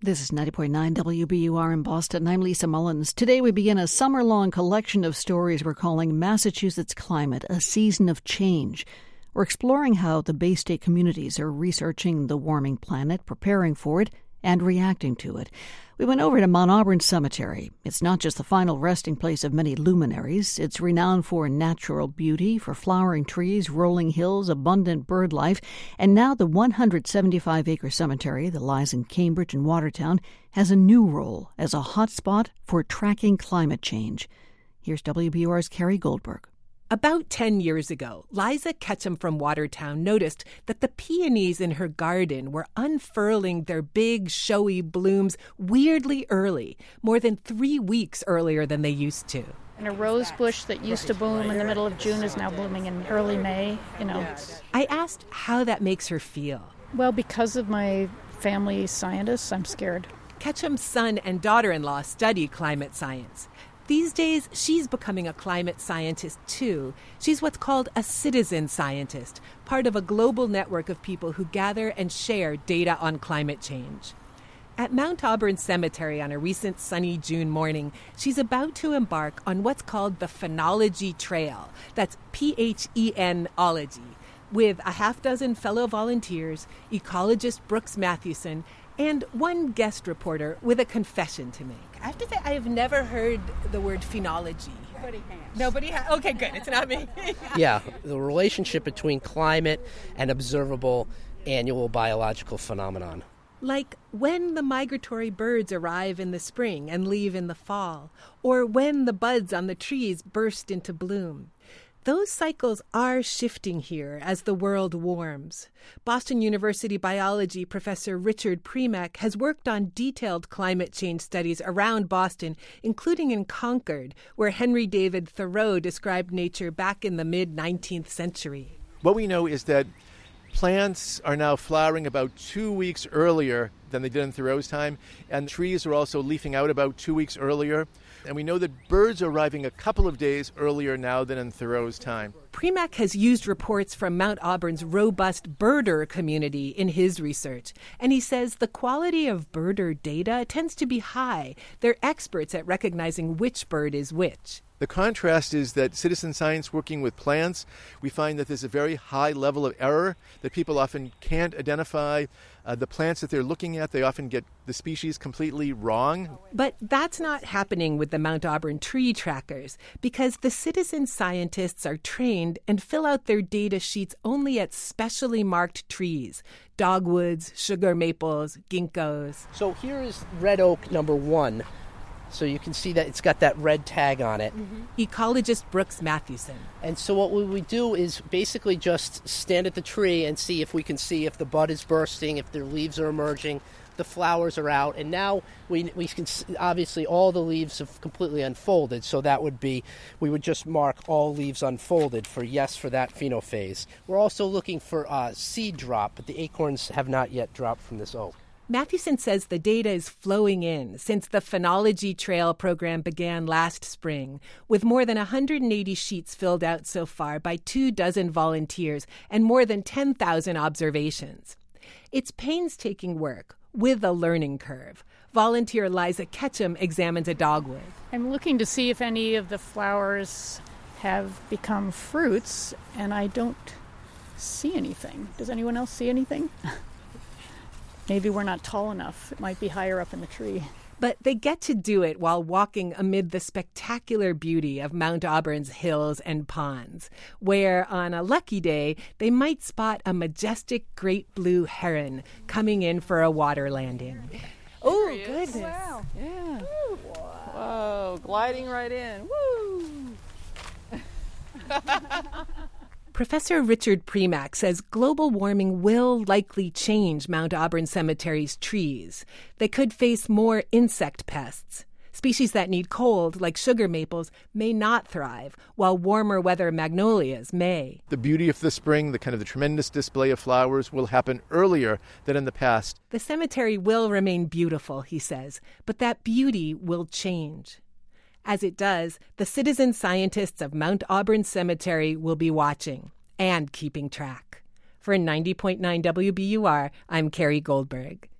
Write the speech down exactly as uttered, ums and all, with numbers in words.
This is ninety point nine W B U R in Boston. I'm Lisa Mullins. Today we begin a summer-long collection of stories we're calling Massachusetts Climate, a Season of Change. We're exploring how the Bay State communities are researching the warming planet, preparing for it, and reacting to it. We went over to Mount Auburn Cemetery. It's not just the final resting place of many luminaries. It's renowned for natural beauty, for flowering trees, rolling hills, abundant bird life. And now the one hundred seventy-five acre cemetery that lies in Cambridge and Watertown has a new role as a hotspot for tracking climate change. Here's W B U R's Carrie Goldberg. About ten years ago, Liza Ketchum from Watertown noticed that the peonies in her garden were unfurling their big, showy blooms weirdly early, more than three weeks earlier than they used to. And a rose bush that used to bloom in the middle of June is now blooming in early May, you know. I asked how that makes her feel. Well, because of my family scientists, I'm scared. Ketchum's son and daughter-in-law study climate science. These days, she's becoming a climate scientist, too. She's what's called a citizen scientist, part of a global network of people who gather and share data on climate change. At Mount Auburn Cemetery on a recent sunny June morning, she's about to embark on what's called the Phenology Trail. That's P H E N ology, with a half dozen fellow volunteers, ecologist Brooks Mathewson, and one guest reporter with a confession to make. I have to say, I have never heard the word phenology. Nobody has. Nobody has? Okay, good. It's not me. Yeah, the relationship between climate and observable annual biological phenomenon. Like when the migratory birds arrive in the spring and leave in the fall, or when the buds on the trees burst into bloom. Those cycles are shifting here as the world warms. Boston University biology professor Richard Premack has worked on detailed climate change studies around Boston, including in Concord, where Henry David Thoreau described nature back in the mid-nineteenth century. What we know is that plants are now flowering about two weeks earlier than they did in Thoreau's time, and trees are also leafing out about two weeks earlier. And we know that birds are arriving a couple of days earlier now than in Thoreau's time. Premack has used reports from Mount Auburn's robust birder community in his research. And he says the quality of birder data tends to be high. They're experts at recognizing which bird is which. The contrast is that citizen science working with plants, we find that there's a very high level of error, that people often can't identify uh, the plants that they're looking at. They often get the species completely wrong. But that's not happening with the Mount Auburn tree trackers, because the citizen scientists are trained and fill out their data sheets only at specially marked trees, dogwoods, sugar maples, ginkgos. So here is red oak number one. So you can see that it's got that red tag on it. Mm-hmm. Ecologist Brooks Mathewson. And so what we would do is basically just stand at the tree and see if we can see if the bud is bursting, if the leaves are emerging, the flowers are out. And now we we can see, obviously all the leaves have completely unfolded. So that would be, we would just mark all leaves unfolded for yes for that phenophase. We're also looking for uh, seed drop, but the acorns have not yet dropped from this oak. Mathewson says the data is flowing in since the Phenology Trail program began last spring, with more than one hundred eighty sheets filled out so far by two dozen volunteers and more than ten thousand observations. It's painstaking work with a learning curve. Volunteer Liza Ketchum examines a dogwood. I'm looking to see if any of the flowers have become fruits, and I don't see anything. Does anyone else see anything? Maybe we're not tall enough. It might be higher up in the tree. But they get to do it while walking amid the spectacular beauty of Mount Auburn's hills and ponds, where on a lucky day, they might spot a majestic great blue heron coming in for a water landing. Oh, goodness. Wow. Yeah. Woo. Whoa, gliding right in. Woo! Professor Richard Premack says global warming will likely change Mount Auburn Cemetery's trees. They could face more insect pests. Species that need cold, like sugar maples, may not thrive, while warmer weather magnolias may. The beauty of the spring, the kind of the tremendous display of flowers, will happen earlier than in the past. The cemetery will remain beautiful, he says, but that beauty will change. As it does, the citizen scientists of Mount Auburn Cemetery will be watching and keeping track. For ninety point nine W B U R, I'm Carrie Goldberg.